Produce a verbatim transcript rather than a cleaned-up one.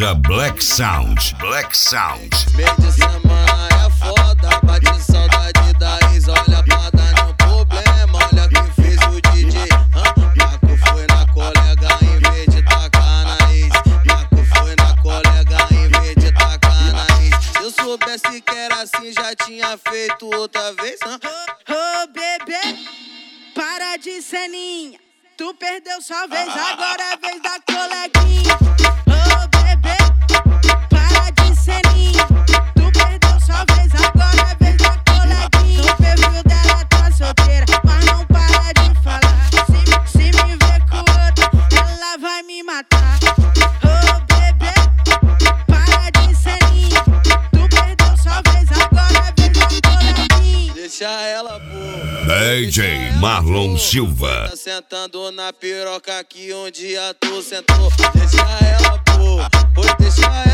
Loja Black Sound. Black Sound. Meio de semana é foda, bate saudade da ex. Olha pra dar nenhum problema, olha quem fez o D J. Marco foi na colega em vez de tacar na ex. Marco foi na colega em vez de tacar na ex. Se eu soubesse que era assim, já tinha feito outra vez. Ô, oh, bebê, para de ceninha. Tu perdeu sua vez, agora é vez da coleguinha. Ô, oh, bebê, para de ceninha. Tu perdeu sua vez, agora é vez da coleguinha. No perfil dela tá solteira, mas não para de falar. Se, se me ver com outra, ela vai me matar. Ô, oh, bebê, para de ceninha. Tu perdeu sua vez, agora é vez da coleguinha. Deixa ela, pô. D J Marlon Silva. Tá sentando na piroca que um dia tu sentou. Deixa ela, pô. Oi, deixa ela.